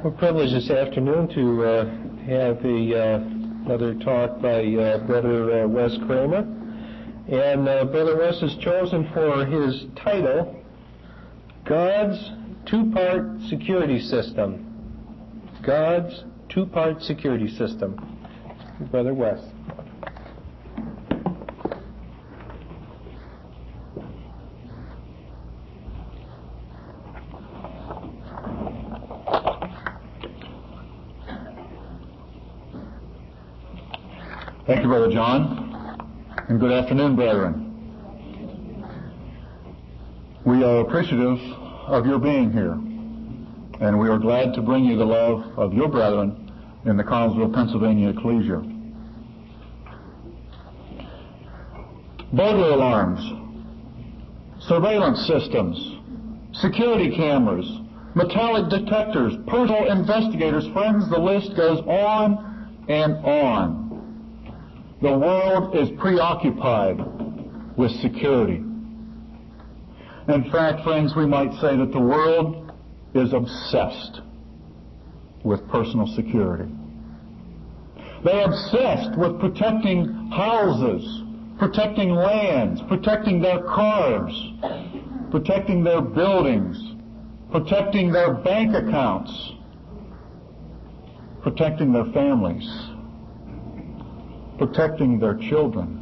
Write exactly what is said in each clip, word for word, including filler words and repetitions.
We're privileged this afternoon to uh, have a, uh, another talk by uh, Brother uh, Wes Kramer. And uh, Brother Wes has chosen for his title, God's Two-Part Security System. God's Two-Part Security System. Brother Wes. Thank you, Brother John, and good afternoon, brethren. We are appreciative of your being here, and we are glad to bring you the love of your brethren in the Collinsville, Pennsylvania Ecclesia. Burglar alarms, surveillance systems, security cameras, metallic detectors, personal investigators, friends, the list goes on and on. The world is preoccupied with security. In fact, friends, we might say that the world is obsessed with personal security. They're obsessed with protecting houses, protecting lands, protecting their cars, protecting their buildings, protecting their bank accounts, protecting their families, protecting their children,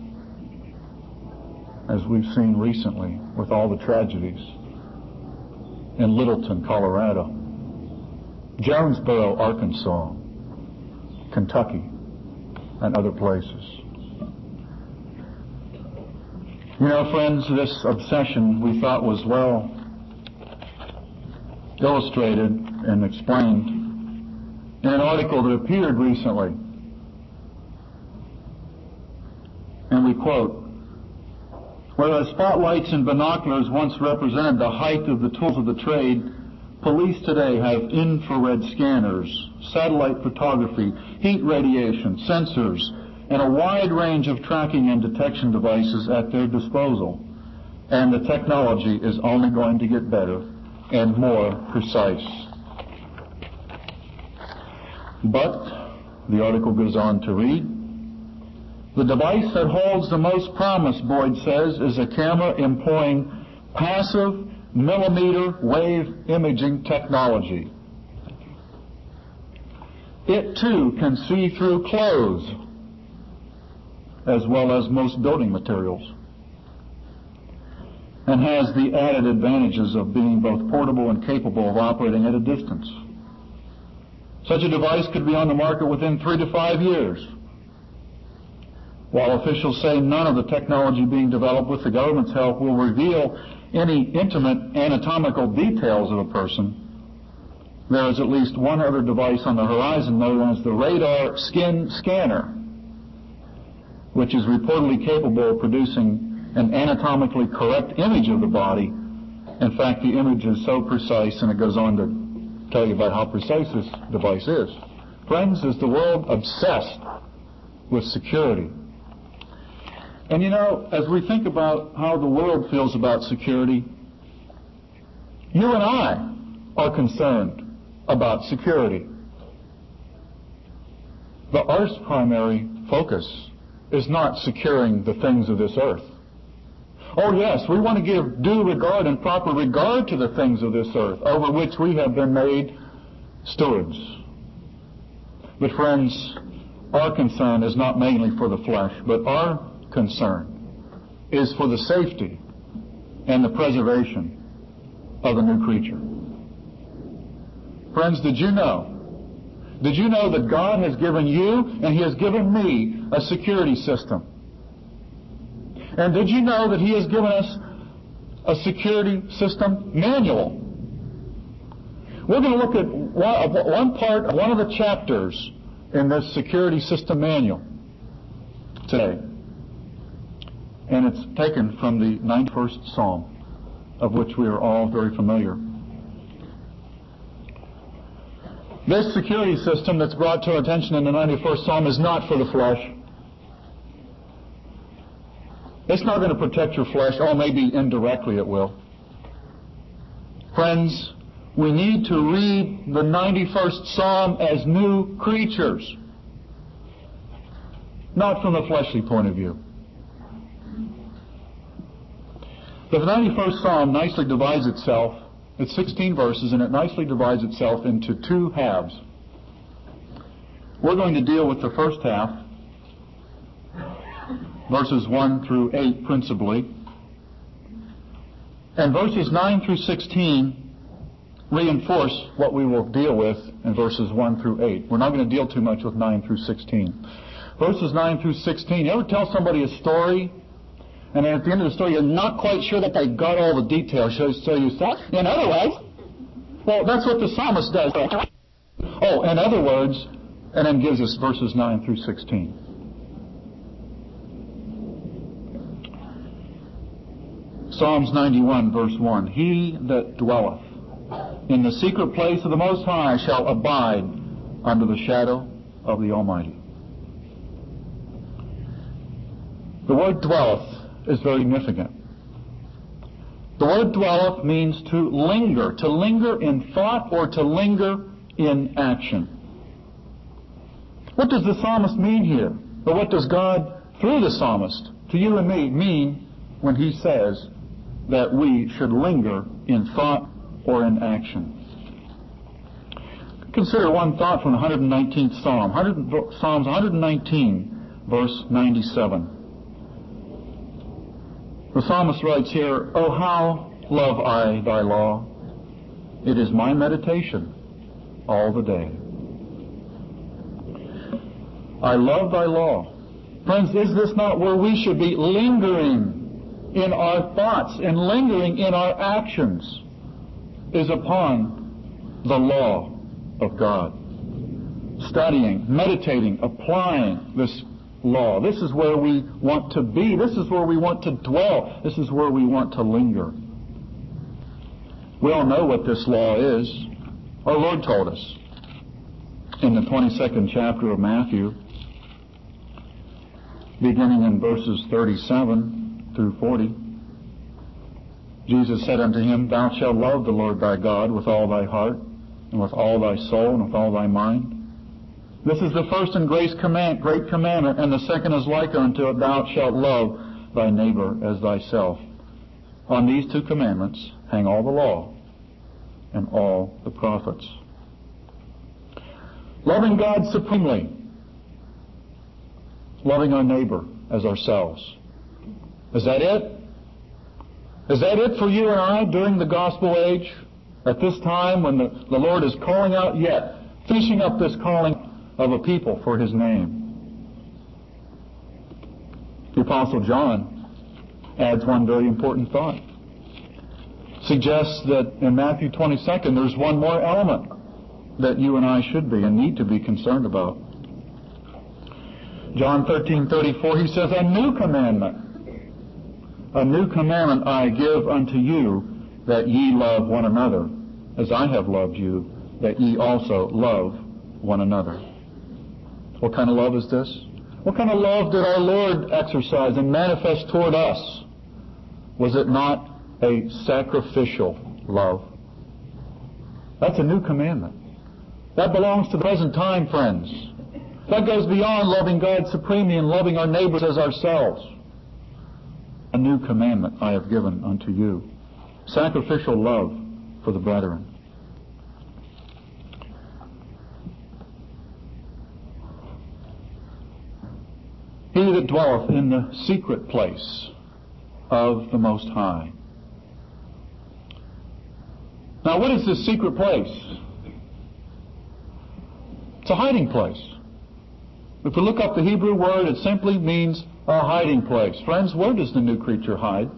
as we've seen recently with all the tragedies in Littleton, Colorado, Jonesboro, Arkansas, Kentucky, and other places. You know, friends, this obsession we thought was well illustrated and explained in an article that appeared recently. And we quote, "Whereas spotlights and binoculars once represented the height of the tools of the trade, police today have infrared scanners, satellite photography, heat radiation, sensors, and a wide range of tracking and detection devices at their disposal. And the technology is only going to get better and more precise." But, the article goes on to read, "The device that holds the most promise," Boyd says, "is a camera employing passive millimeter wave imaging technology. It, too, can see through clothes, as well as most building materials, and has the added advantages of being both portable and capable of operating at a distance. Such a device could be on the market within three to five years. While officials say none of the technology being developed with the government's help will reveal any intimate anatomical details of a person, there is at least one other device on the horizon known as the radar skin scanner, which is reportedly capable of producing an anatomically correct image of the body. In fact, the image is so precise, and it goes on to tell you about how precise this device is. Friends, is the world obsessed with security? And you know, as we think about how the world feels about security, you and I are concerned about security. But Earth's primary focus is not securing the things of this earth. Oh yes, we want to give due regard and proper regard to the things of this earth, over which we have been made stewards. But friends, our concern is not mainly for the flesh, but our concern is for the safety and the preservation of the new creature. Friends, did you know? Did you know that God has given you and He has given me a security system? And did you know that He has given us a security system manual? We're going to look at one part, one of the chapters in this security system manual today. And it's taken from the ninety-first Psalm, of which we are all very familiar. This security system that's brought to our attention in the ninety-first Psalm is not for the flesh. It's not going to protect your flesh, or maybe indirectly it will. Friends, we need to read the ninety-first Psalm as new creatures, not from the fleshly point of view. The ninety-first Psalm nicely divides itself, it's sixteen verses, and it nicely divides itself into two halves. We're going to deal with the first half, verses one through eight principally, and verses nine through sixteen reinforce what we will deal with in verses one through eight. We're not going to deal too much with nine through sixteen. Verses nine through sixteen, you ever tell somebody a story, and at the end of the story you're not quite sure that they got all the details, so you say, in other words, well, that's what the psalmist does. Oh, in other words, and then gives us verses nine through sixteen. Psalms ninety-one, verse one, He that dwelleth in the secret place of the Most High shall abide under the shadow of the Almighty. The word dwelleth is very significant. The word dwelleth means to linger, to linger in thought or to linger in action. What does the psalmist mean here? Or what does God, through the psalmist, to you and me, mean when he says that we should linger in thought or in action? Consider one thought from the one hundred nineteenth Psalm, Psalms one nineteen, verse ninety-seven. The psalmist writes here, O how love I thy law! It is my meditation all the day. I love thy law. Friends, is this not where we should be lingering in our thoughts and lingering in our actions? Is upon the law of God. Studying, meditating, applying this law. This is where we want to be. This is where we want to dwell. This is where we want to linger. We all know what this law is. Our Lord told us in the twenty-second chapter of Matthew, beginning in verses thirty-seven through forty. Jesus said unto him, Thou shalt love the Lord thy God with all thy heart, and with all thy soul, and with all thy mind. This is the first and great command, great commandment, and the second is like unto it, Thou shalt love thy neighbor as thyself. On these two commandments hang all the law and all the prophets. Loving God supremely, loving our neighbor as ourselves. Is that it? Is that it for you and I during the gospel age? At this time when the, the Lord is calling out yet, finishing up this calling of a people for His name. The Apostle John adds one very important thought. Suggests that in Matthew twenty-second there's one more element that you and I should be and need to be concerned about. John thirteen thirty-four, he says, A new commandment, a new commandment I give unto you, that ye love one another, as I have loved you, that ye also love one another. What kind of love is this? What kind of love did our Lord exercise and manifest toward us? Was it not a sacrificial love? That's a new commandment. That belongs to the present time, friends. That goes beyond loving God supremely and loving our neighbors as ourselves. A new commandment I have given unto you. Sacrificial love for the brethren. He that dwelleth in the secret place of the Most High. Now, what is this secret place? It's a hiding place. If we look up the Hebrew word, it simply means a hiding place. Friends, where does the new creature hide?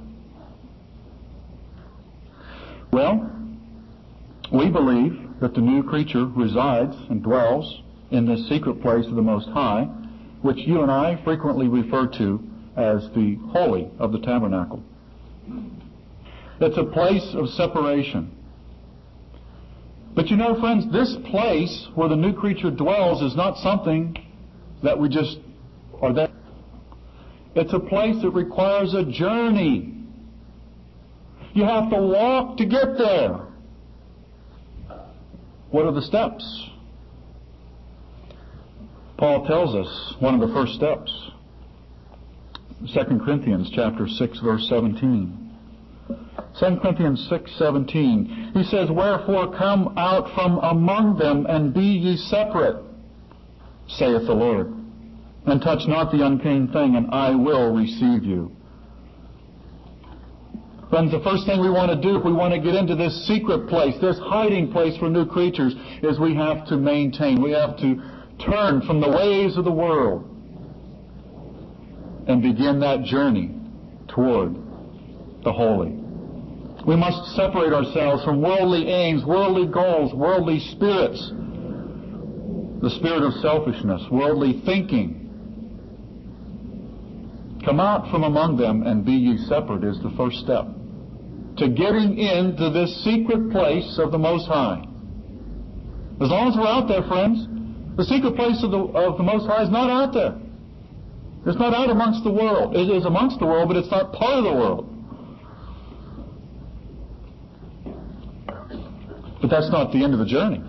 Well, we believe that the new creature resides and dwells in the secret place of the Most High, which you and I frequently refer to as the Holy of the Tabernacle. It's a place of separation. But you know, friends, this place where the new creature dwells is not something that we just are there. It's a place that requires a journey. You have to walk to get there. What are the steps? Paul tells us one of the first steps. Second Corinthians chapter six, verse seventeen. Second Corinthians six, seventeen. He says, "Wherefore come out from among them, and be ye separate, saith the Lord, and touch not the unclean thing, and I will receive you." Friends, the first thing we want to do if we want to get into this secret place, this hiding place for new creatures, is we have to maintain, we have to turn from the ways of the world and begin that journey toward the holy. We must separate ourselves from worldly aims, worldly goals, worldly spirits, the spirit of selfishness, worldly thinking. Come out from among them and be ye separate is the first step to getting into this secret place of the Most High. As long as we're out there, friends, the secret place of the, of the Most High is not out there. It's not out amongst the world. It is amongst the world, but it's not part of the world. But that's not the end of the journey.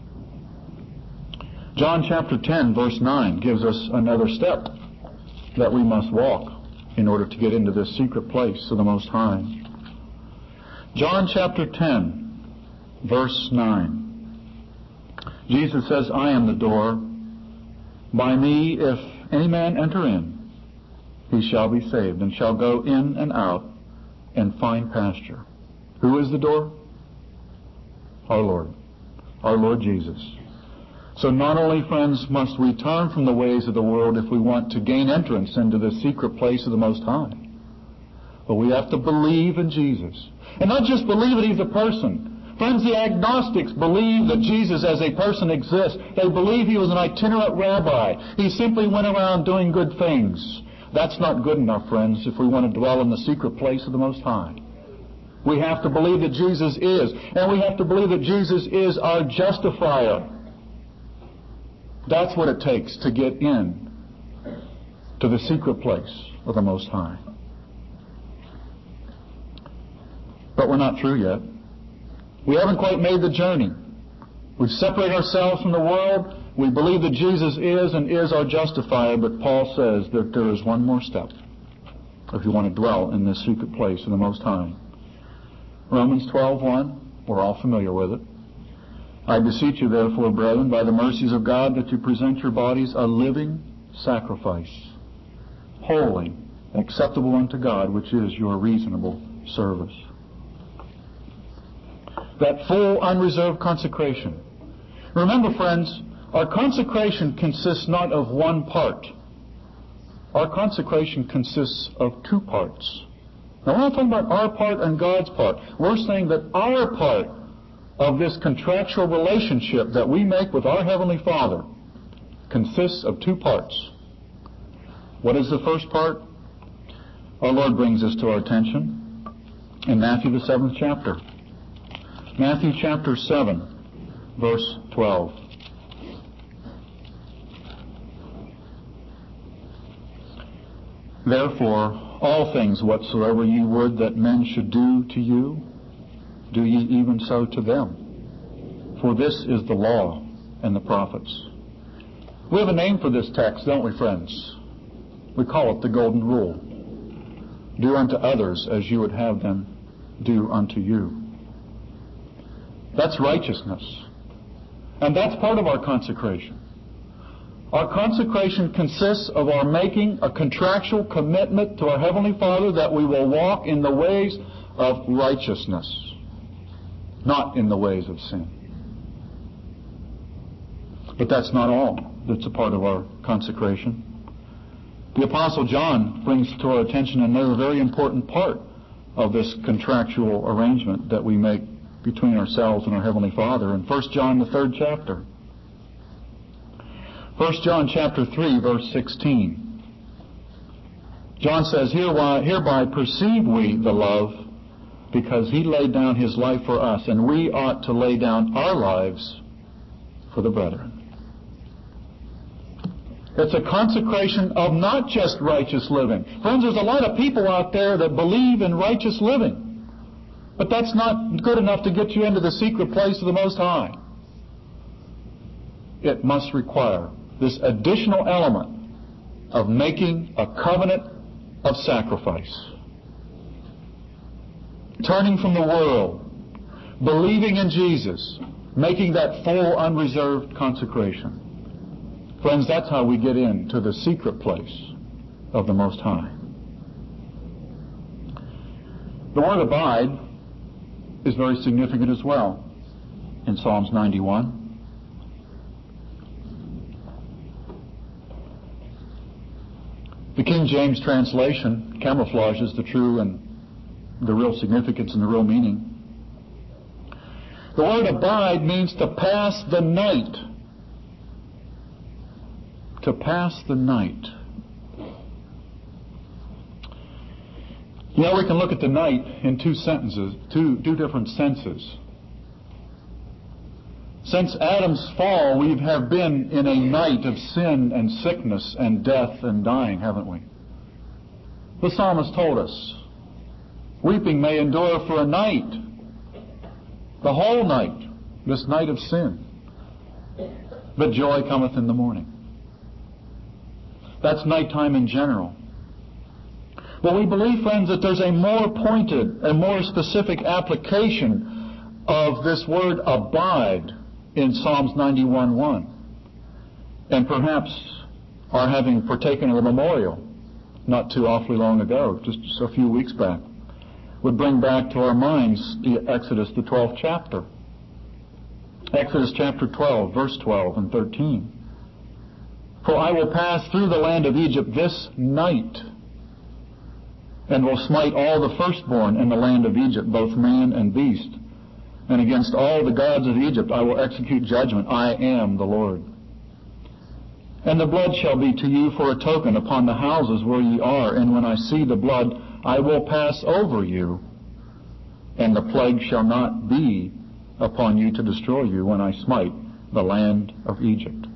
John chapter ten, verse nine gives us another step that we must walk in order to get into this secret place of the Most High. John chapter ten, verse nine. Jesus says, "I am the door. By me, if any man enter in, he shall be saved, and shall go in and out and find pasture." Who is the door? Our Lord. Our Lord Jesus. So not only, friends, must we turn from the ways of the world if we want to gain entrance into the secret place of the Most High, but we have to believe in Jesus. And not just believe that He's a person. Friends, the agnostics believe that Jesus as a person exists. They believe He was an itinerant rabbi. He simply went around doing good things. That's not good enough, friends, if we want to dwell in the secret place of the Most High. We have to believe that Jesus is, and we have to believe that Jesus is our justifier. That's what it takes to get in to the secret place of the Most High. But we're not through yet. We haven't quite made the journey. We've separated ourselves from the world. We believe that Jesus is and is our justifier, but Paul says that there is one more step if you want to dwell in this secret place of the Most High. Romans twelve one, we're all familiar with it. "I beseech you, therefore, brethren, by the mercies of God, that you present your bodies a living sacrifice, holy, acceptable unto God, which is your reasonable service." That full, unreserved consecration. Remember, friends, our consecration consists not of one part. Our consecration consists of two parts. Now, we're not talking about our part and God's part. We're saying that our part of this contractual relationship that we make with our Heavenly Father consists of two parts. What is the first part? Our Lord brings this to our attention in Matthew the seventh chapter. Matthew chapter seven, verse twelve. "Therefore, all things whatsoever ye would that men should do to you, do ye even so to them. For this is the law and the prophets." We have a name for this text, don't we, friends? We call it the Golden Rule. Do unto others as you would have them do unto you. That's righteousness. And that's part of our consecration. Our consecration consists of our making a contractual commitment to our Heavenly Father that we will walk in the ways of righteousness, not in the ways of sin. But that's not all that's a part of our consecration. The Apostle John brings to our attention another very important part of this contractual arrangement that we make between ourselves and our Heavenly Father in First John, the third chapter. First John chapter three, verse sixteen. John says, Hereby, hereby perceive we the love, because He laid down His life for us, and we ought to lay down our lives for the brethren. It's a consecration of not just righteous living. Friends, there's a lot of people out there that believe in righteous living. But that's not good enough to get you into the secret place of the Most High. it must require this additional element of making a covenant of sacrifice. Turning from the world, believing in Jesus, making that full, unreserved consecration. Friends, that's how we get into the secret place of the Most High. The word abide is very significant as well in Psalms ninety-one. The King James translation camouflages the true and the real significance and the real meaning. The word abide means to pass the night. To pass the night. You know, we can look at the night in two sentences, two, two different senses. Since Adam's fall, we have been in a night of sin and sickness and death and dying, haven't we? The psalmist told us, weeping may endure for a night, the whole night, this night of sin, but joy cometh in the morning. That's nighttime in general. But we believe, friends, that there's a more pointed and more specific application of this word abide in Psalms ninety-one one. And perhaps our having partaken of a memorial not too awfully long ago, just a few weeks back, would bring back to our minds the Exodus, the twelfth chapter. Exodus chapter twelve, verse twelve and thirteen. For I will pass through the land of Egypt this night, and will smite all the firstborn in the land of Egypt, both man and beast. And against all the gods of Egypt I will execute judgment. I am the Lord. And the blood shall be to you for a token upon the houses where ye are. And when I see the blood, I will pass over you. And the plague shall not be upon you to destroy you when I smite the land of Egypt.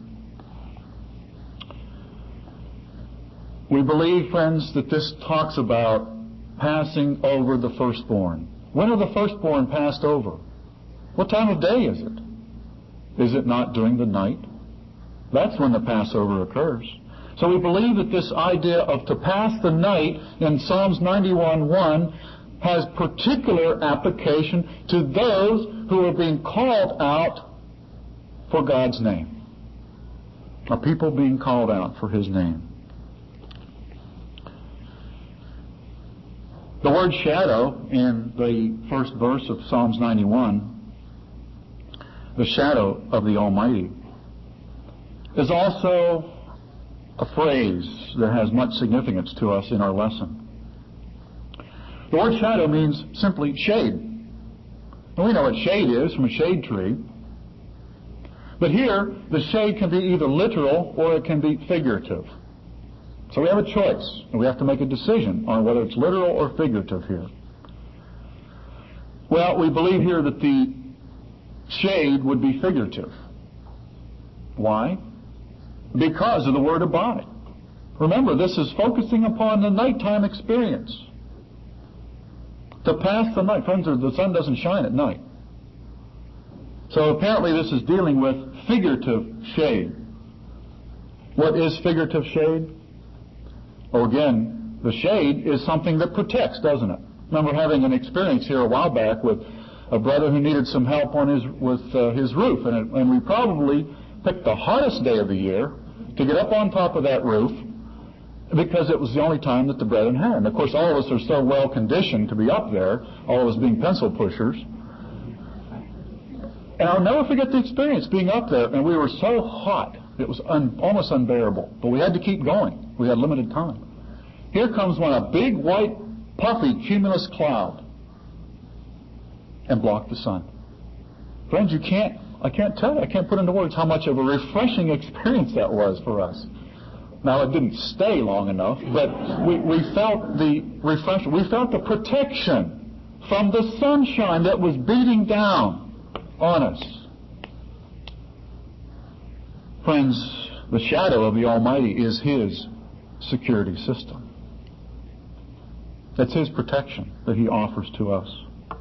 We believe, friends, that this talks about passing over the firstborn. When are the firstborn passed over? What time of day is it? Is it not during the night? That's when the Passover occurs. So we believe that this idea of to pass the night in Psalms ninety-one one has particular application to those who are being called out for God's name. A people being called out for His name. The word shadow in the first verse of Psalms ninety-one, the shadow of the Almighty, is also a phrase that has much significance to us in our lesson. The word shadow means simply shade. And we know what shade is from a shade tree. But here, the shade can be either literal or it can be figurative. So we have a choice, and we have to make a decision on whether it's literal or figurative here. Well, we believe here that the shade would be figurative. Why? Because of the word abide. Remember, this is focusing upon the nighttime experience. To pass the night. Friends, the sun doesn't shine at night. So apparently this is dealing with figurative shade. What is figurative shade? Oh, again, the shade is something that protects, doesn't it? I remember having an experience here a while back with a brother who needed some help on his with uh, his roof, and, it, and we probably picked the hottest day of the year to get up on top of that roof because it was the only time that the brethren had. And of course, all of us are so well conditioned to be up there, all of us being pencil pushers. And I'll never forget the experience being up there, and we were so hot. It was un, almost unbearable. But we had to keep going. We had limited time. Here comes one, a big, white, puffy, cumulus cloud, and blocked the sun. Friends, you can't, I can't tell you, I can't put into words how much of a refreshing experience that was for us. Now, it didn't stay long enough, but we, we felt the refreshment. We felt the protection from the sunshine that was beating down on us. Friends, the shadow of the Almighty is His security system. That's His protection that He offers to us.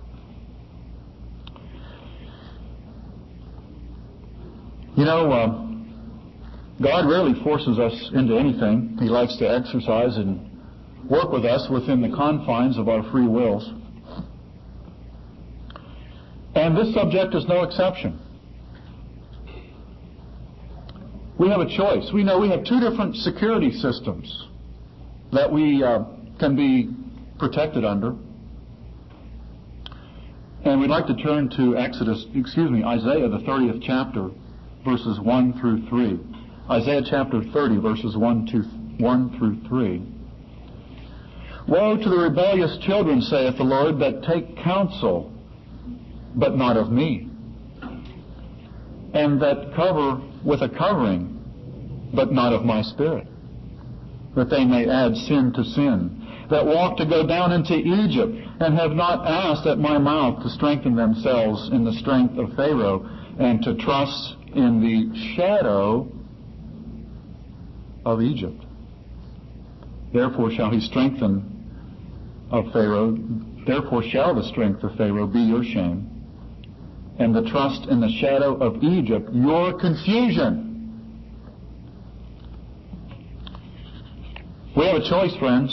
You know, uh, God rarely forces us into anything. He likes to exercise and work with us within the confines of our free wills. And this subject is no exception. We have a choice. We know we have two different security systems that we uh, can be protected under. And we'd like to turn to Exodus, excuse me, Isaiah, the thirtieth chapter, verses one through three. Isaiah chapter thirty, verses one to one through three. Woe to the rebellious children, saith the Lord, that take counsel, but not of me, and that cover with a covering, but not of my Spirit, that they may add sin to sin, that walk to go down into Egypt, and have not asked at my mouth to strengthen themselves in the strength of Pharaoh, and to trust in the shadow of Egypt. Therefore shall he strengthen of Pharaoh, therefore shall the strength of Pharaoh be your shame, and the trust in the shadow of Egypt your confusion. We have a choice, friends.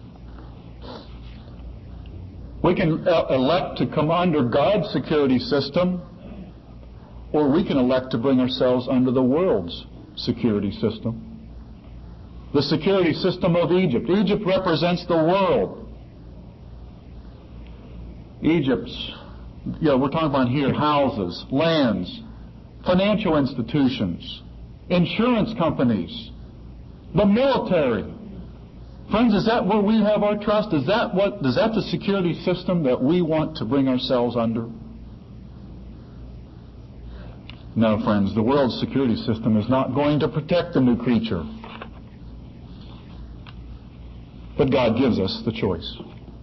We can uh, elect to come under God's security system, or we can elect to bring ourselves under the world's security system. The security system of Egypt. Egypt represents the world. Egypt's, you know, we're talking about here houses, lands, financial institutions, insurance companies, the military. Friends, is that where we have our trust? Is that what, is that the security system that we want to bring ourselves under? No, friends, the world's security system is not going to protect the new creature. But God gives us the choice.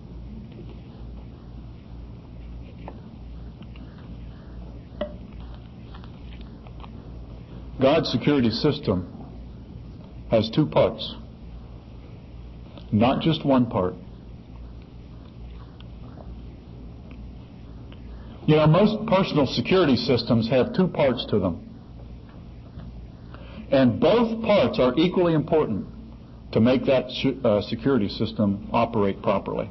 God's security system has two parts. Not just one part. You know, most personal security systems have two parts to them. And both parts are equally important to make that uh, security system operate properly.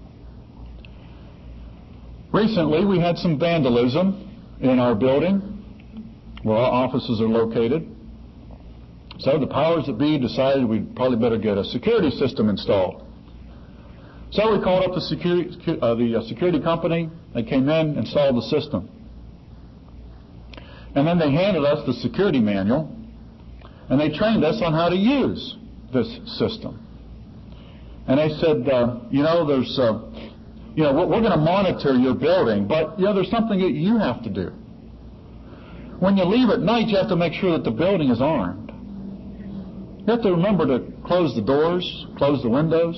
Recently, we had some vandalism in our building where our offices are located. So the powers that be decided we'd probably better get a security system installed. So we called up the security, uh, the uh, security company. They came in, installed the system. And then they handed us the security manual, and they trained us on how to use this system. And they said, uh, you know, there's, uh, you know, we're, we're going to monitor your building, but, you know, there's something that you have to do. When you leave at night, you have to make sure that the building is armed. You have to remember to close the doors, close the windows.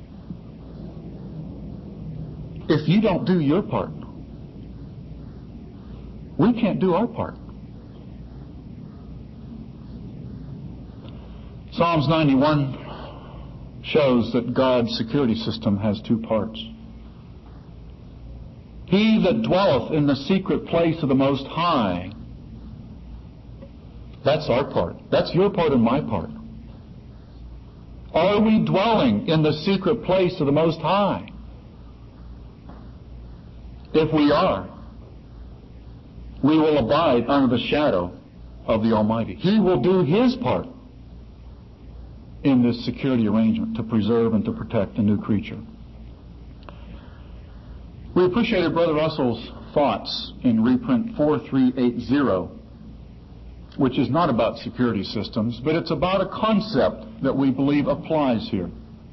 If you don't do your part, we can't do our part. Psalms ninety-one shows that God's security system has two parts. He that dwelleth in the secret place of the Most High. That's our part. That's your part and my part. Are we dwelling in the secret place of the Most High? If we are, we will abide under the shadow of the Almighty. He will do His part in this security arrangement to preserve and to protect the new creature. We appreciated Brother Russell's thoughts in reprint four three eight zero, which is not about security systems, but it's about a concept that we believe applies here.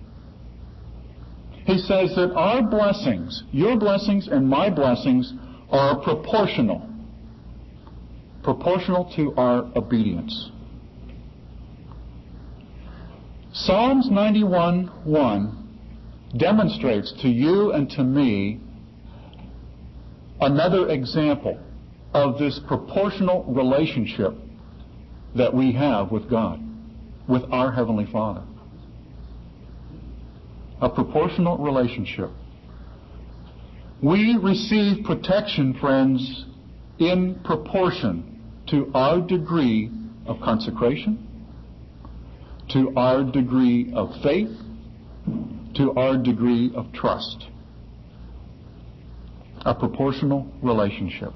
He says that our blessings, your blessings and my blessings, are proportional. Proportional to our obedience. Psalms ninety-one one demonstrates to you and to me another example of this proportional relationship that we have with God, with our Heavenly Father. A proportional relationship. We receive protection, friends, in proportion to our degree of consecration, to our degree of faith, to our degree of trust. A proportional relationship.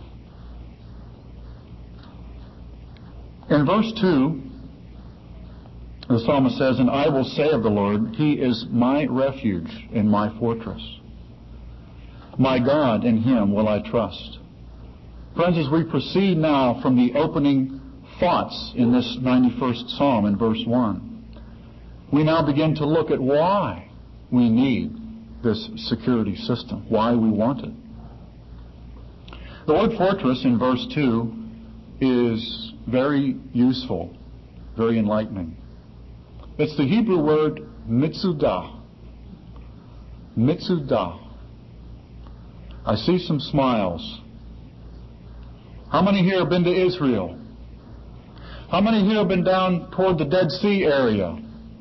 In verse two, the psalmist says, "And I will say of the Lord, He is my refuge and my fortress. My God, in Him will I trust." Friends, as we proceed now from the opening thoughts in this ninety-first Psalm in verse one, we now begin to look at why we need this security system, why we want it. The word fortress in verse two is very useful, very enlightening. It's the Hebrew word mitzudah. Mitzudah. I see some smiles. How many here have been to Israel? How many here have been down toward the Dead Sea area?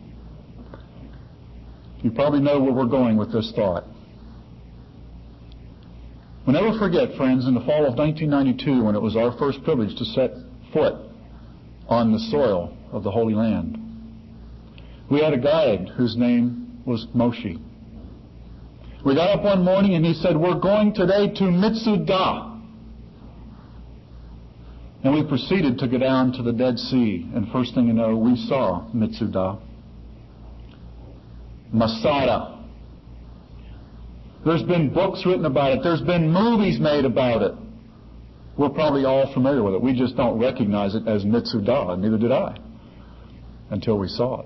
You probably know where we're going with this thought. We'll never forget, friends, in the fall of nineteen ninety-two, when it was our first privilege to set foot on the soil of the Holy Land, we had a guide whose name was Moshe. We got up one morning and he said, "We're going today to Mitzudah." And we proceeded to go down to the Dead Sea, and first thing you know, we saw Mitzudah. Masada. There's been books written about it. There's been movies made about it. We're probably all familiar with it. We just don't recognize it as Mitzudah, neither did I, until we saw it.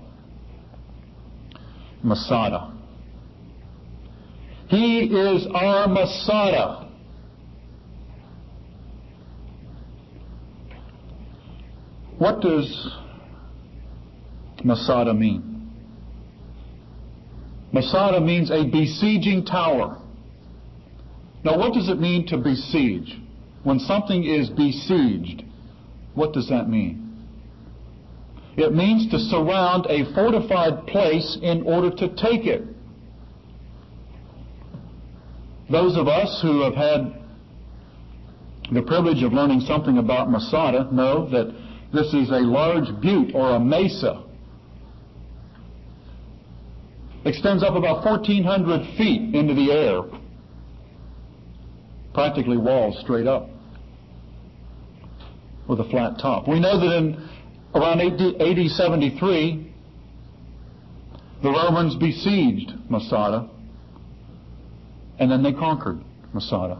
Masada. He is our Masada. What does Masada mean? Masada means a besieging tower. Now, what does it mean to besiege? When something is besieged, what does that mean? It means to surround a fortified place in order to take it. Those of us who have had the privilege of learning something about Masada know that this is a large butte or a mesa. Extends up about fourteen hundred feet into the air. Practically walls straight up with a flat top. We know that in around A D seventy-three, the Romans besieged Masada, and then they conquered Masada.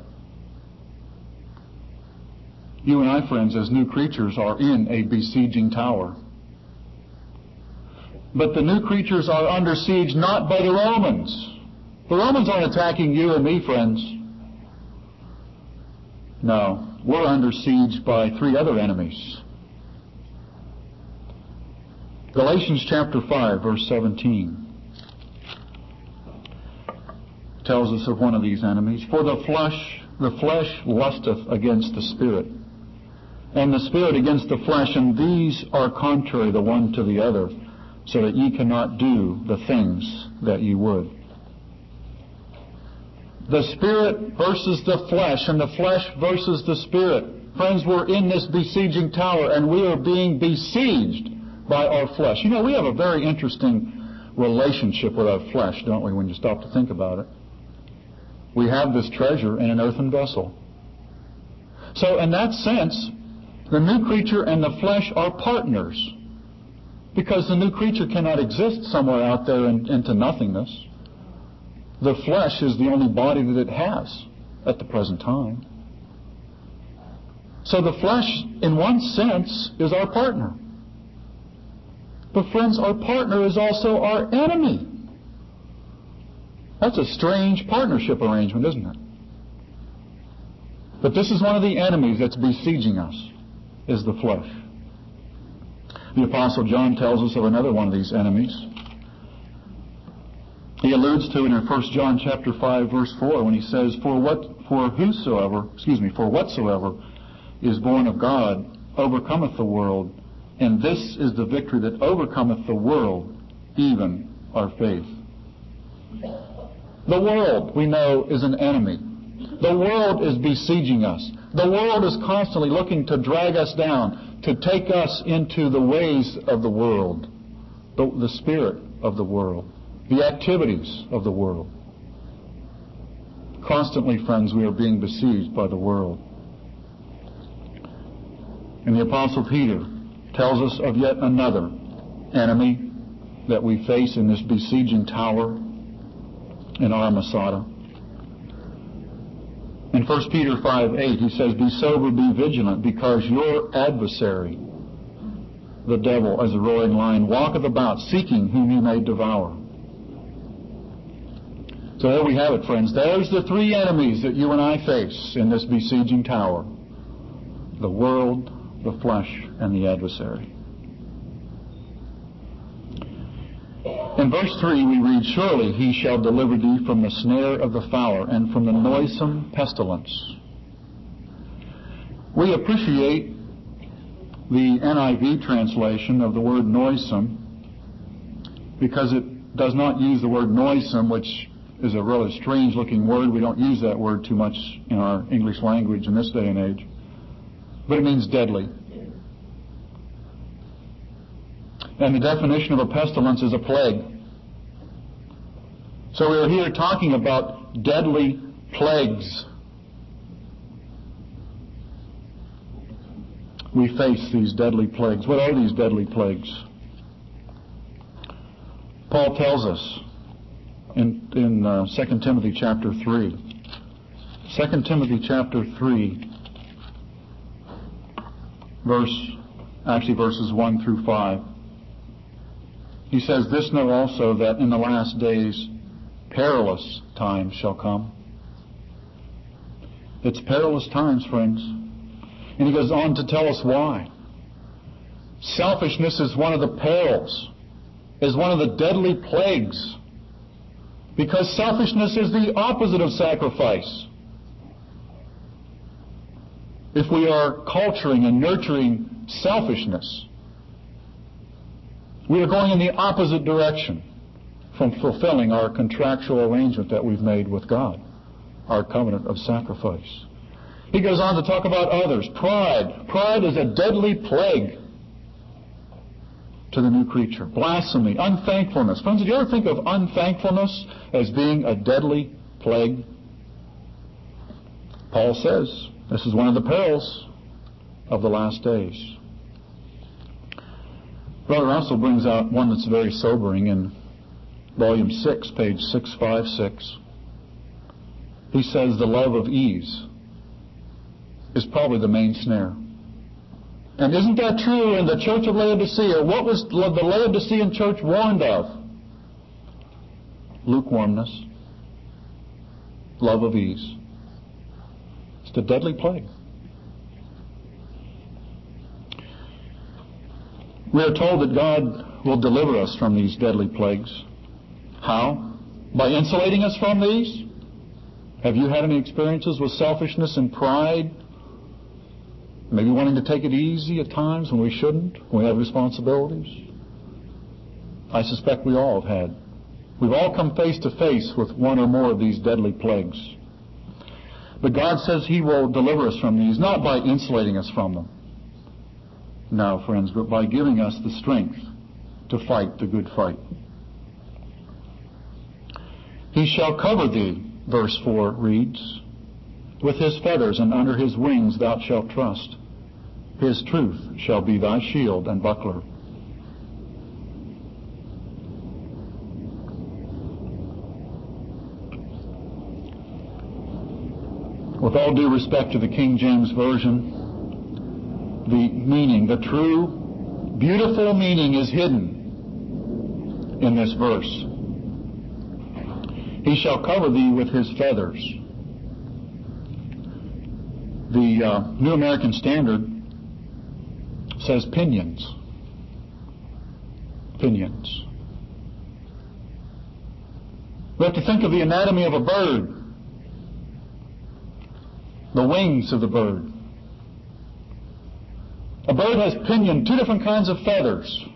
You and I, friends, as new creatures, are in a besieging tower. But the new creatures are under siege not by the Romans. The Romans aren't attacking you and me, friends. No, we're under siege by three other enemies. Galatians chapter five, verse seventeen tells us of one of these enemies. "For the flesh, the flesh lusteth against the Spirit, and the Spirit against the flesh, and these are contrary the one to the other, so that ye cannot do the things that ye would." The Spirit versus the flesh, and the flesh versus the Spirit. Friends, we're in this besieging tower, and we are being besieged by our flesh. You know, we have a very interesting relationship with our flesh, don't we, when you stop to think about it? We have this treasure in an earthen vessel. So, in that sense, the new creature and the flesh are partners, because the new creature cannot exist somewhere out there in, into nothingness. The flesh is the only body that it has at the present time. So the flesh, in one sense, is our partner. But friends, our partner is also our enemy. That's a strange partnership arrangement, isn't it? But this is one of the enemies that's besieging us, is the flesh. The Apostle John tells us of another one of these enemies. He alludes to it in First John chapter five, verse four, when he says, For what for whosoever, excuse me, for whatsoever is born of God overcometh the world, and this is the victory that overcometh the world, even our faith. The world, we know, is an enemy. The world is besieging us. The world is constantly looking to drag us down, to take us into the ways of the world. the, the spirit of the world, the activities of the world. Constantly, friends, we are being besieged by the world. And the Apostle Peter tells us of yet another enemy that we face in this besieging tower in our Masada. In First Peter five eight, he says, "Be sober, be vigilant, because your adversary, the devil, as a roaring lion, walketh about, seeking whom he may devour." So there we have it, friends. There's the three enemies that you and I face in this besieging tower: the world, the flesh, and the adversary. In verse three we read, "Surely he shall deliver thee from the snare of the fowler and from the noisome pestilence." We appreciate the N I V translation of the word noisome because it does not use the word noisome, which is a rather strange-looking word. We don't use that word too much in our English language in this day and age. But it means deadly. And the definition of a pestilence is a plague. So we are here talking about deadly plagues. We face these deadly plagues. What are these deadly plagues? Paul tells us in, in uh, Second Timothy chapter three. Second Timothy chapter three, verse, actually verses one through five. He says, "This know also, that in the last days perilous times shall come." It's perilous times, friends. And he goes on to tell us why. Selfishness is one of the perils, is one of the deadly plagues. Because selfishness is the opposite of sacrifice. If we are culturing and nurturing selfishness, we are going in the opposite direction from fulfilling our contractual arrangement that we've made with God, our covenant of sacrifice. He goes on to talk about others. Pride. Pride is a deadly plague to the new creature. Blasphemy. Unthankfulness. Friends, did you ever think of unthankfulness as being a deadly plague? Paul says this is one of the perils of the last days. Brother Russell brings out one that's very sobering in volume six, page six fifty-six. He says the love of ease is probably the main snare. And isn't that true in the church of Laodicea? What was the Laodicean church warned of? Lukewarmness, love of ease. It's the deadly plague. We are told that God will deliver us from these deadly plagues. How? By insulating us from these? Have you had any experiences with selfishness and pride? Maybe wanting to take it easy at times when we shouldn't, when we have responsibilities? I suspect we all have had. We've all come face to face with one or more of these deadly plagues. But God says He will deliver us from these, not by insulating us from them. No, friends, but by giving us the strength to fight the good fight. He shall cover thee, verse four reads, with His feathers, and under His wings thou shalt trust. His truth shall be thy shield and buckler. With all due respect to the King James Version, the meaning, the true, beautiful meaning is hidden in this verse. He shall cover thee with His feathers. The uh, New American Standard says pinions. Pinions. We have to think of the anatomy of a bird. The wings of the bird. A bird has pinion, two different kinds of feathers.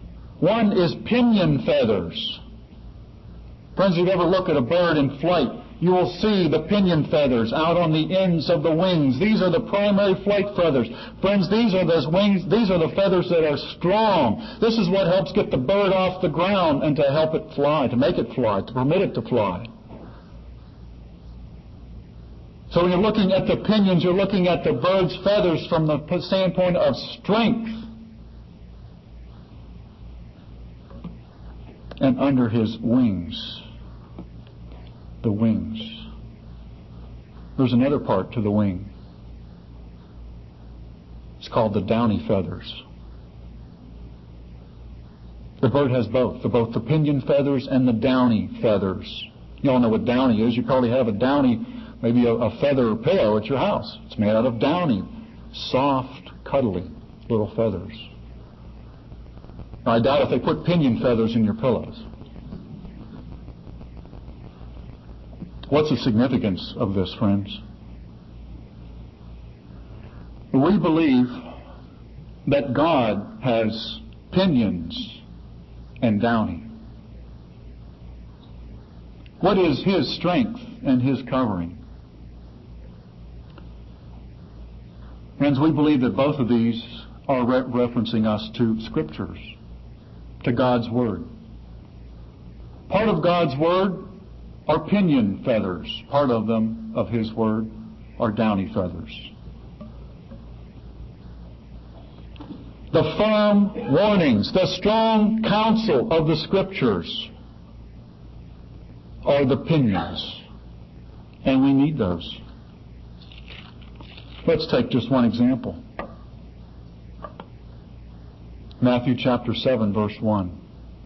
One is pinion feathers. Friends, if you ever look at a bird in flight, you will see the pinion feathers out on the ends of the wings. These are the primary flight feathers. Friends, these are those wings, these are the feathers that are strong. This is what helps get the bird off the ground and to help it fly, to make it fly, to permit it to fly. So when you're looking at the pinions, you're looking at the bird's feathers from the standpoint of strength. And under his wings, the wings. There's another part to the wing. It's called the downy feathers. The bird has both, the, both the pinion feathers and the downy feathers. You all know what downy is. You probably have a downy, maybe a, a feather pillow at your house. It's made out of downy, soft, cuddly little feathers. Now, I doubt if they put pinion feathers in your pillows. What's the significance of this, friends? We believe that God has pinions and downy. What is His strength and His covering? Friends, we believe that both of these are re- referencing us to Scriptures, to God's Word. Part of God's Word are pinion feathers. Part of them, of His Word, are downy feathers. The firm warnings, the strong counsel of the Scriptures are the pinions. And we need those. Let's take just one example. Matthew chapter seven, verse one.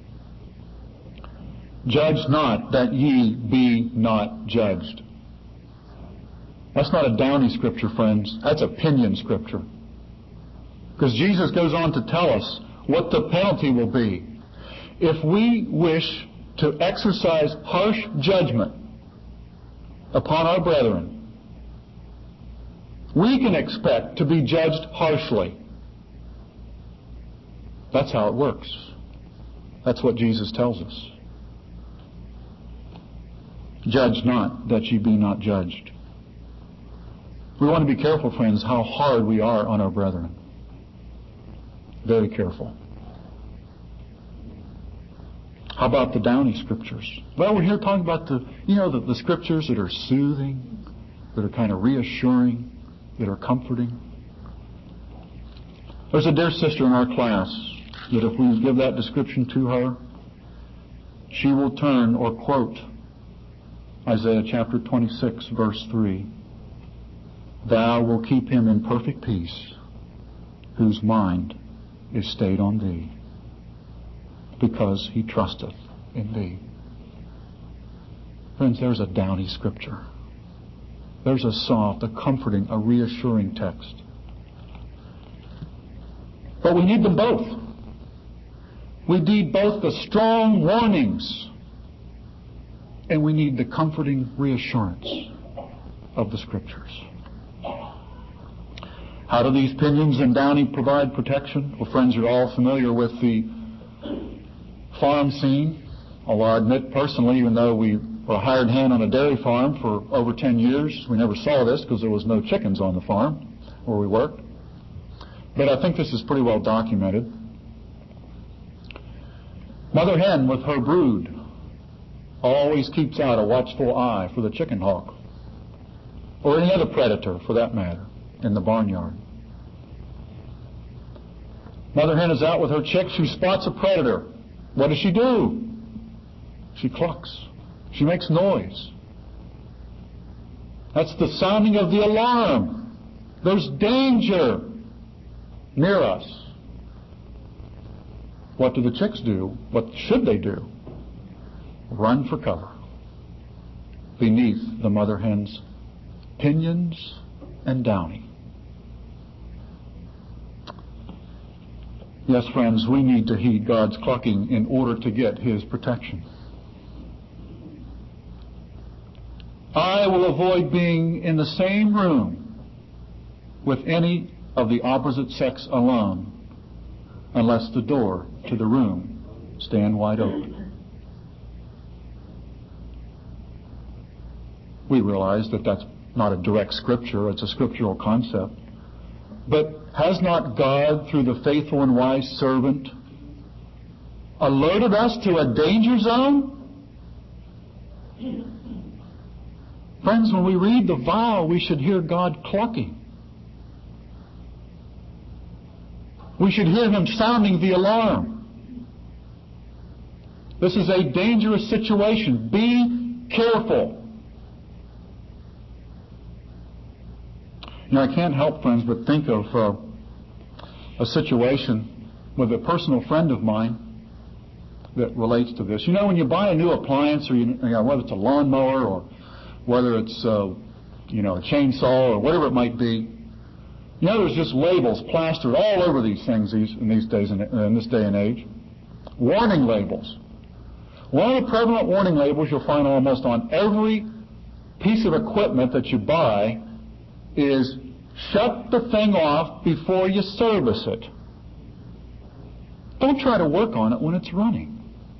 Judge not, that ye be not judged. That's not a downy scripture, friends. That's a pinion scripture. Because Jesus goes on to tell us what the penalty will be if we wish to exercise harsh judgment upon our brethren. We can expect to be judged harshly. That's how it works. That's what Jesus tells us. Judge not, that ye be not judged. We want to be careful, friends, how hard we are on our brethren. Very careful. How about the downy scriptures? Well, we're here talking about the, you know, the, the scriptures that are soothing, that are kind of reassuring, that are comforting. There's a dear sister in our class that if we give that description to her, she will turn or quote Isaiah chapter twenty-six, verse three. Thou wilt keep him in perfect peace, whose mind is stayed on thee, because he trusteth in thee. Friends, there's a downy scripture. There's a soft, a comforting, a reassuring text. But we need them both. We need both the strong warnings and we need the comforting reassurance of the Scriptures. How do these pinions and downy provide protection? Well, friends, you're all familiar with the farm scene. Although I admit personally, even though we were a hired hand on a dairy farm for over ten years, we never saw this because there was no chickens on the farm where we worked. But I think this is pretty well documented. Mother hen with her brood always keeps out a watchful eye for the chicken hawk, or any other predator for that matter, in the barnyard. Mother hen is out with her chicks. She spots a predator. What does she do? She clucks. She makes noise. That's the sounding of the alarm. There's danger near us. What do the chicks do? What should they do? Run for cover beneath the mother hen's pinions and downy. Yes, friends, we need to heed God's clucking in order to get His protection. I will avoid being in the same room with any of the opposite sex alone unless the door to the room stand wide open. We realize that that's not a direct scripture, it's a scriptural concept. But has not God, through the faithful and wise servant, alerted us to a danger zone? Friends, when we read the vow, we should hear God clucking. We should hear Him sounding the alarm. This is a dangerous situation. Be careful. You know, I can't help, friends, but think of uh, a situation with a personal friend of mine that relates to this. You know, when you buy a new appliance, or you, you know, whether it's a lawnmower or whether it's uh, you know, a chainsaw or whatever it might be, you know, there's just labels plastered all over these things these, in these days in, in this day and age. Warning labels. One of the prevalent warning labels you'll find almost on every piece of equipment that you buy is shut the thing off before you service it. Don't try to work on it when it's running.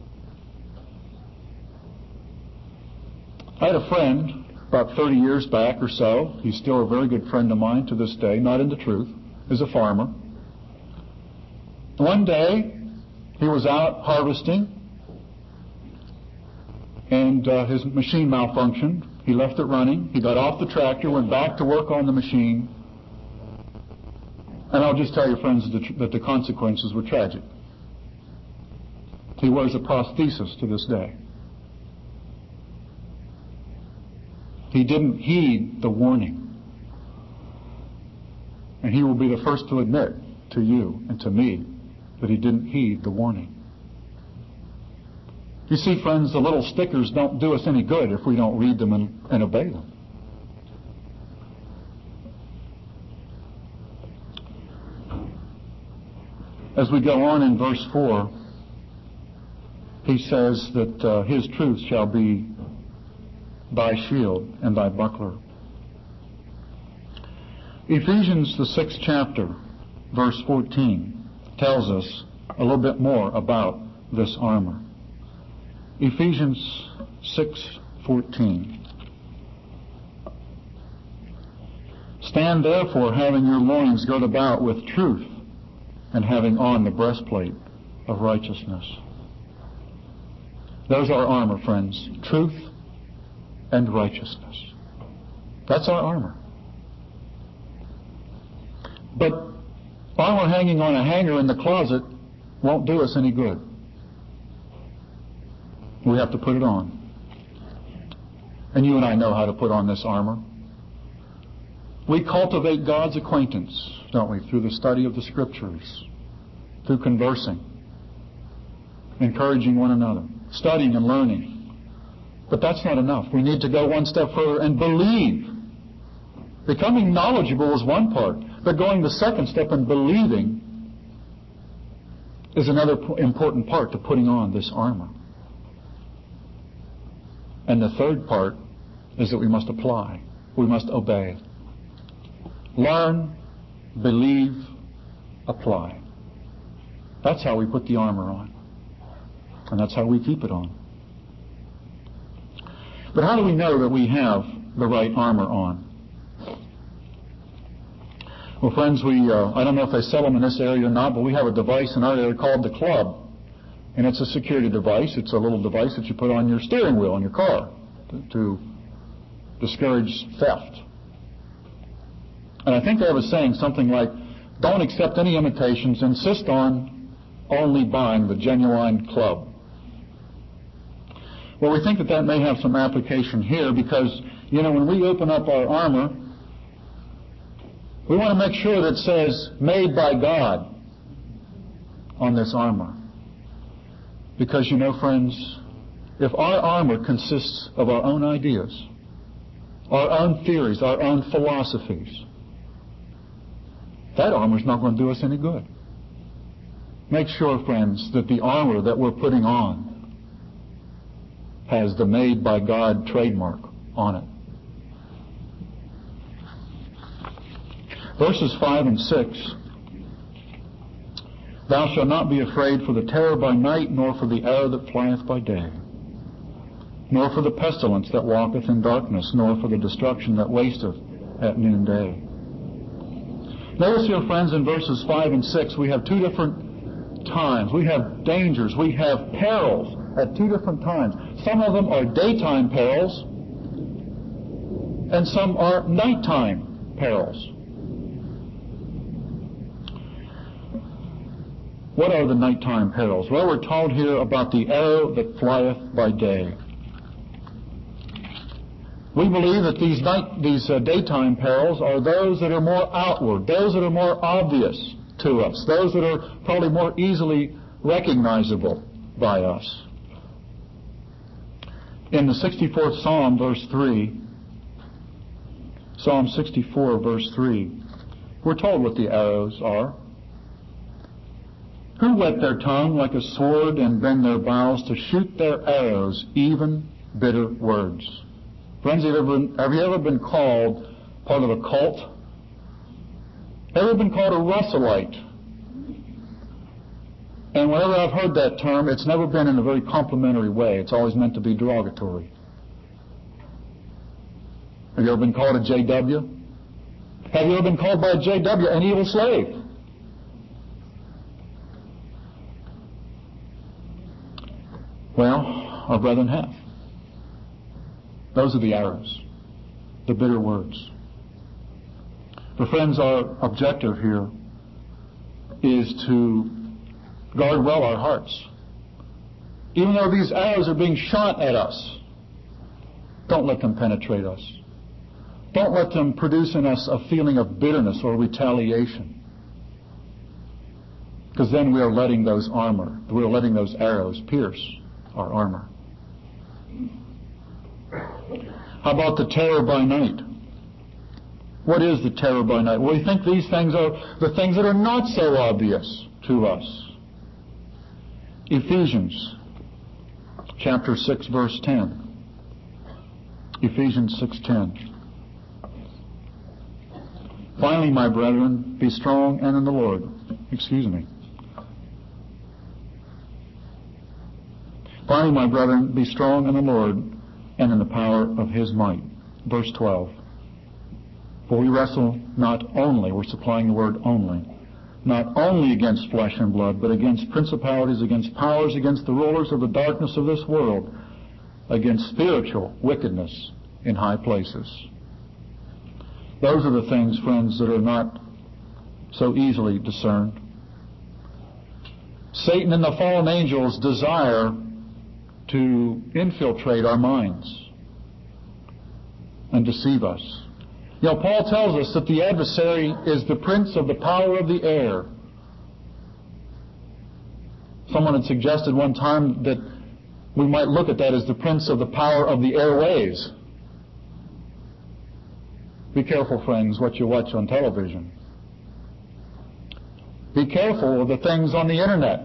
I had a friend about thirty years back or so. He's still a very good friend of mine to this day, not in the truth. He's a farmer. One day, he was out harvesting, and uh, his machine malfunctioned. He left it running. He got off the tractor, went back to work on the machine. And I'll just tell you, friends, that the consequences were tragic. He wears a prosthesis to this day. He didn't heed the warning. And he will be the first to admit to you and to me that he didn't heed the warning. You see, friends, the little stickers don't do us any good if we don't read them and, and obey them. As we go on in verse four, he says that uh, his truth shall be thy shield and thy buckler. Ephesians, the sixth chapter, verse fourteen, tells us a little bit more about this armor. Ephesians six fourteen. Stand therefore, having your loins girt about with truth, and having on the breastplate of righteousness. There's our armor, friends. Truth and righteousness. That's our armor. But armor hanging on a hanger in the closet won't do us any good. We have to put it on. And you and I know how to put on this armor. We cultivate God's acquaintance, don't we, through the study of the Scriptures, through conversing, encouraging one another, studying and learning. But that's not enough. We need to go one step further and believe. Becoming knowledgeable is one part, but going the second step and believing is another important part to putting on this armor. And the third part is that we must apply. We must obey. Learn, believe, apply. That's how we put the armor on. And that's how we keep it on. But how do we know that we have the right armor on? Well, friends, we uh, I don't know if they sell them in this area or not, but we have a device in our area called the club. And it's a security device. It's a little device that you put on your steering wheel in your car to, to discourage theft. And I think they have a saying something like, don't accept any imitations, insist on only buying the genuine club. Well, we think that that may have some application here because, you know, when we open up our armor, we want to make sure that it says, made by God on this armor. Because, you know, friends, if our armor consists of our own ideas, our own theories, our own philosophies, that armor is not going to do us any good. Make sure, friends, that the armor that we're putting on has the Made by God trademark on it. Verses five and six. Thou shalt not be afraid for the terror by night, nor for the arrow that flieth by day, nor for the pestilence that walketh in darkness, nor for the destruction that wasteth at noonday. Notice here, friends, in verses five and six, we have two different times. We have dangers. We have perils at two different times. Some of them are daytime perils, and some are nighttime perils. What are the nighttime perils? Well, we're told here about the arrow that flieth by day. We believe that these night, these uh, daytime perils are those that are more outward, those that are more obvious to us, those that are probably more easily recognizable by us. In the sixty-fourth Psalm, verse three, Psalm sixty-four, verse three, we're told what the arrows are. Who whet their tongue like a sword and bend their bows to shoot their arrows, even bitter words. Friends, have you ever been, have you ever been called part of a cult? Ever been called a Russellite? And whenever I've heard that term, it's never been in a very complimentary way. It's always meant to be derogatory. Have you ever been called a J W? Have you ever been called by a J W an evil slave? Well, our brethren have. Those are the arrows, the bitter words. But friends, our objective here is to guard well our hearts. Even though these arrows are being shot at us, don't let them penetrate us. Don't let them produce in us a feeling of bitterness or retaliation. Because then we are letting those armor, we are letting those arrows pierce our armor. How about the terror by night? What is the terror by night? Well, we think these things are the things that are not so obvious to us. Ephesians chapter six, verse ten. Ephesians six ten. Finally, my brethren, be strong and in the Lord. Excuse me. Finally, my brethren, be strong in the Lord and in the power of His might. Verse twelve. For we wrestle not only, we're supplying the word only, not only against flesh and blood, but against principalities, against powers, against the rulers of the darkness of this world, against spiritual wickedness in high places. Those are the things, friends, that are not so easily discerned. Satan and the fallen angels desire to infiltrate our minds and deceive us. You know, Paul tells us that the adversary is the prince of the power of the air. Someone had suggested one time that we might look at that as the prince of the power of the airways. Be careful, friends, what you watch on television. Be careful of the things on the internet.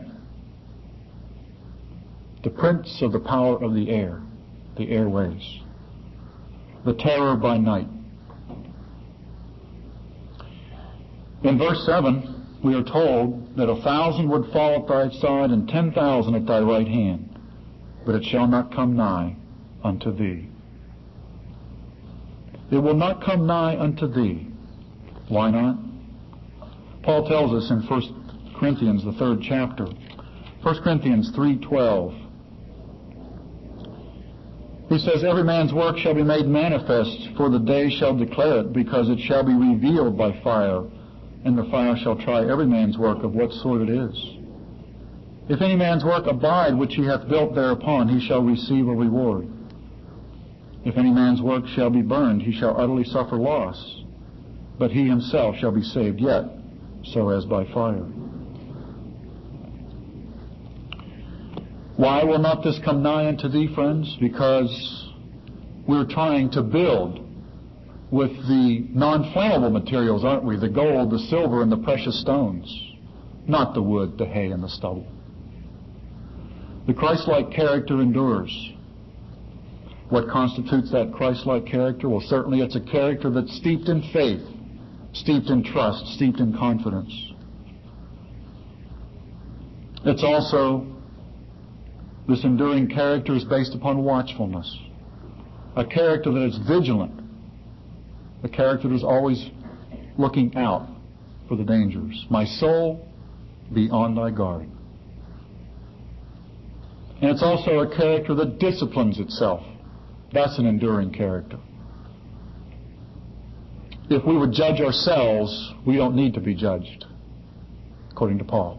The prince of the power of the air, the airways. The terror by night. In verse seven, we are told that a thousand would fall at thy side and ten thousand at thy right hand, but it shall not come nigh unto thee. It will not come nigh unto thee. Why not? Paul tells us in First Corinthians, the third chapter, First Corinthians three twelve. He says, every man's work shall be made manifest, for the day shall declare it, because it shall be revealed by fire, and the fire shall try every man's work of what sort it is. If any man's work abide which he hath built thereupon, he shall receive a reward. If any man's work shall be burned, he shall utterly suffer loss, but he himself shall be saved yet, so as by fire. Why will not this come nigh unto thee, friends? Because we're trying to build with the non-flammable materials, aren't we? The gold, the silver, and the precious stones, not the wood, the hay, and the stubble. The Christ-like character endures. What constitutes that Christ-like character? Well, certainly it's a character that's steeped in faith, steeped in trust, steeped in confidence. It's also This enduring character is based upon watchfulness, a character that is vigilant, a character that is always looking out for the dangers. My soul, be on thy guard. And it's also a character that disciplines itself. That's an enduring character. If we would judge ourselves, we don't need to be judged, according to Paul.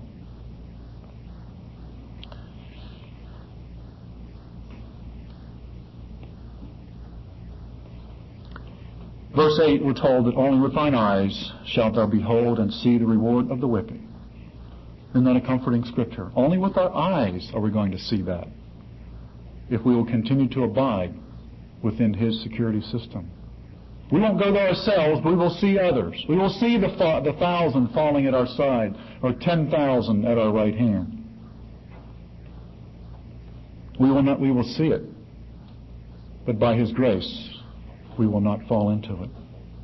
Verse eight, we're told that only with thine eyes shalt thou behold and see the reward of the wicked. Isn't that a comforting scripture? Only with our eyes are we going to see that, if we will continue to abide within His security system. We won't go there ourselves, but we will see others. We will see the, fa- the thousand falling at our side, or ten thousand at our right hand. We will not. We will see it, but by His grace, we will not fall into it.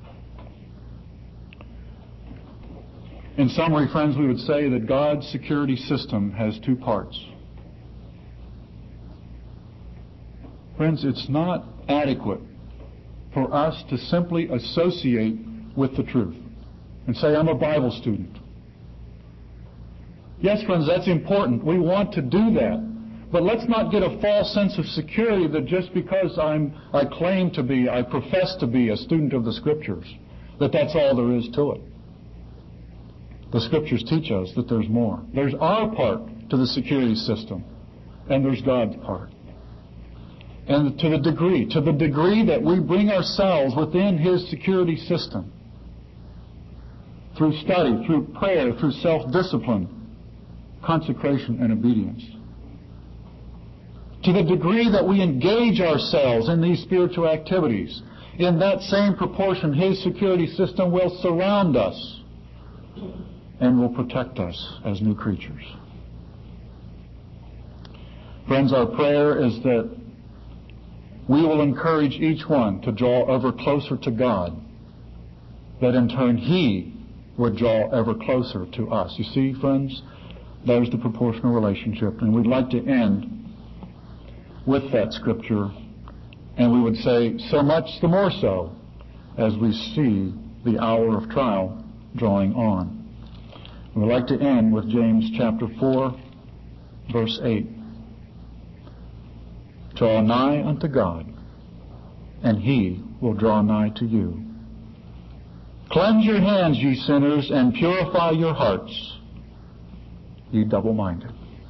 In summary, friends, we would say that God's security system has two parts. Friends, it's not adequate for us to simply associate with the truth and say, I'm a Bible student. Yes, friends, that's important. We want to do that. But let's not get a false sense of security that just because I'm, I claim to be, I profess to be a student of the Scriptures, that that's all there is to it. The Scriptures teach us that there's more. There's our part to the security system, and there's God's part. And to the degree, to the degree that we bring ourselves within His security system, through study, through prayer, through self-discipline, consecration, and obedience, to the degree that we engage ourselves in these spiritual activities, in that same proportion, His security system will surround us and will protect us as new creatures. Friends, our prayer is that we will encourage each one to draw ever closer to God, that in turn He would draw ever closer to us. You see, friends, there's the proportional relationship. And we'd like to end with that scripture, and we would say, so much the more so as we see the hour of trial drawing on. We'd like to end with James chapter four, verse eight. Draw nigh unto God, and He will draw nigh to you. Cleanse your hands, ye sinners, and purify your hearts, ye double-minded.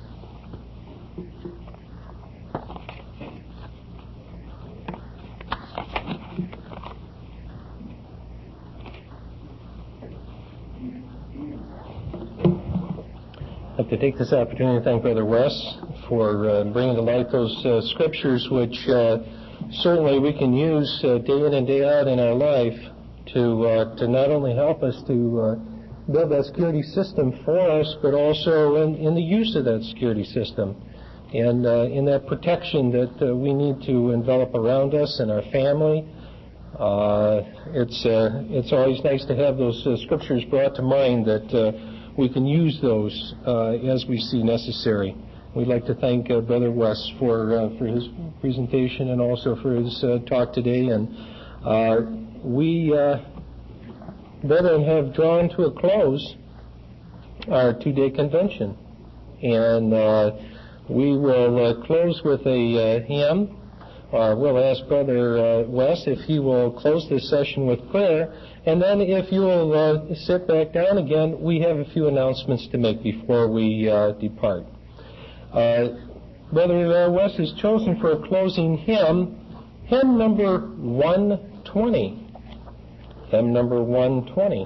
I'd like to take this opportunity to thank Brother Wes for uh, bringing to light those uh, scriptures which uh, certainly we can use uh, day in and day out in our life to uh, to not only help us to uh, build that security system for us, but also in, in the use of that security system and uh, in that protection that uh, we need to envelop around us and our family. Uh, it's uh, it's always nice to have those uh, scriptures brought to mind that uh, we can use those uh, as we see necessary. We'd like to thank uh, Brother Wes for uh, for his presentation and also for his uh, talk today. And uh, we, uh, brethren, have drawn to a close our two-day convention, and uh, we will uh, close with a uh, hymn. Uh, we'll ask Brother uh, Wes if he will close this session with prayer, and then if you will uh, sit back down again, we have a few announcements to make before we uh, depart. Uh, Brother uh, Wes has chosen for a closing hymn, hymn number one twenty. Hymn number one twenty.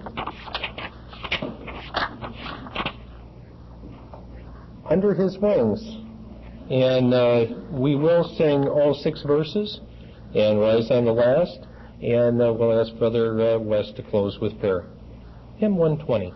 Under His Wings. And uh, we will sing all six verses and rise on the last, and uh, we'll ask Brother uh, Wes to close with prayer. Hymn one twenty.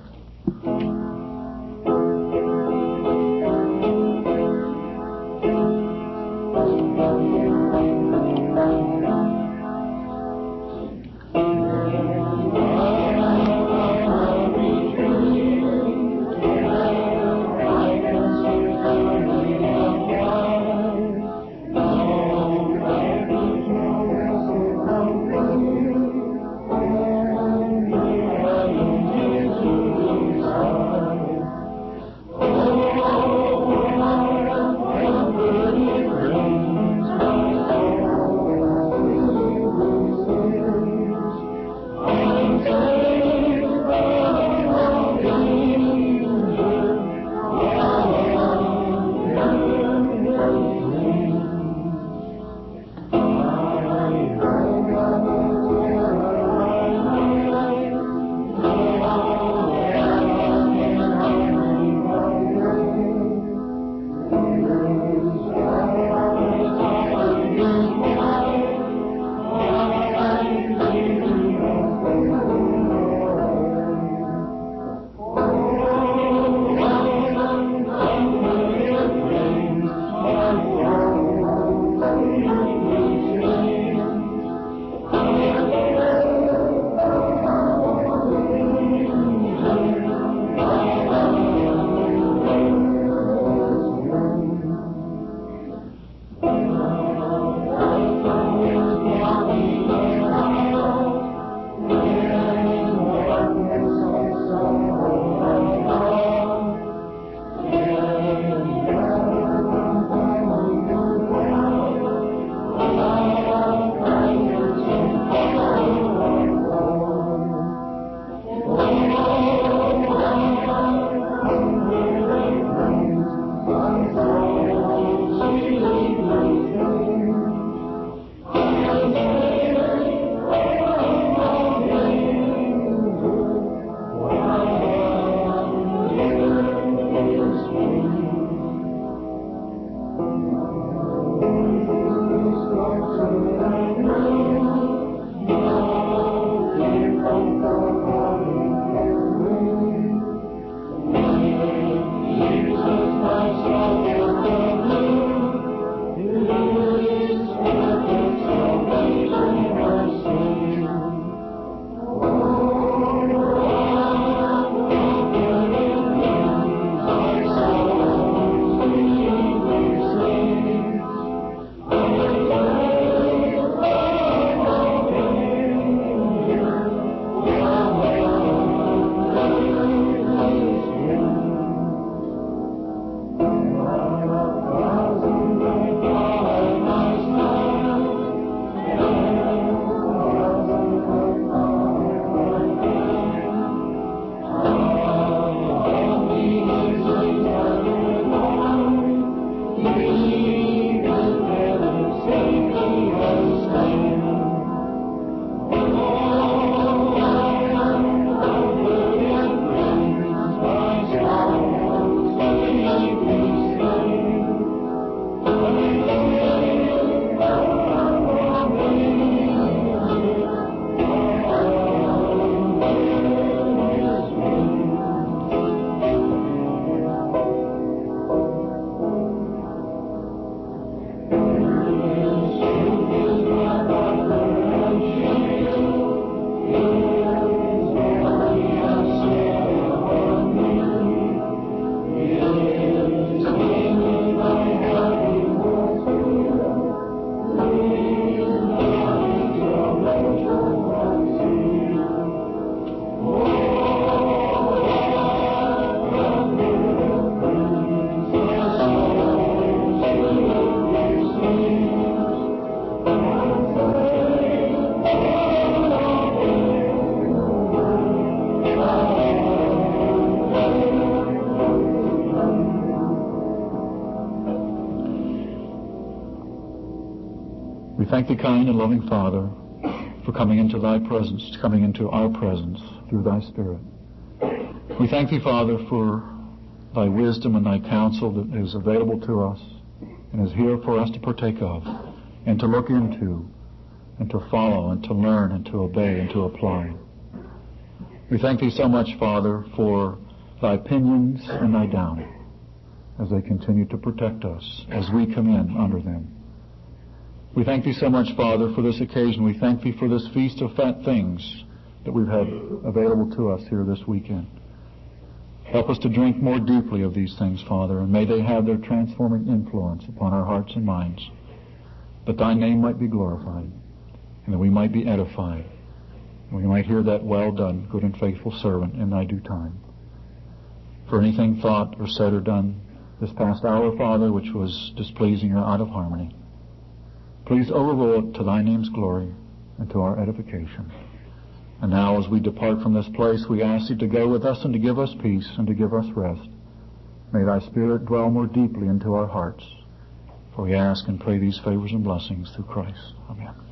We thank Thee, kind and loving Father, for coming into Thy presence, coming into our presence through Thy Spirit. We thank Thee, Father, for Thy wisdom and Thy counsel that is available to us and is here for us to partake of and to look into and to follow and to learn and to obey and to apply. We thank Thee so much, Father, for Thy pinions and Thy down as they continue to protect us as we come in under them. We thank Thee so much, Father, for this occasion. We thank Thee for this feast of fat things that we've had available to us here this weekend. Help us to drink more deeply of these things, Father, and may they have their transforming influence upon our hearts and minds, that Thy name might be glorified, and that we might be edified, and we might hear that well done, good and faithful servant in Thy due time. For anything thought or said or done this past hour, Father, which was displeasing or out of harmony, please overrule it to Thy name's glory and to our edification. And now, as we depart from this place, we ask Thee to go with us and to give us peace and to give us rest. May Thy Spirit dwell more deeply into our hearts. For we ask and pray these favors and blessings through Christ. Amen.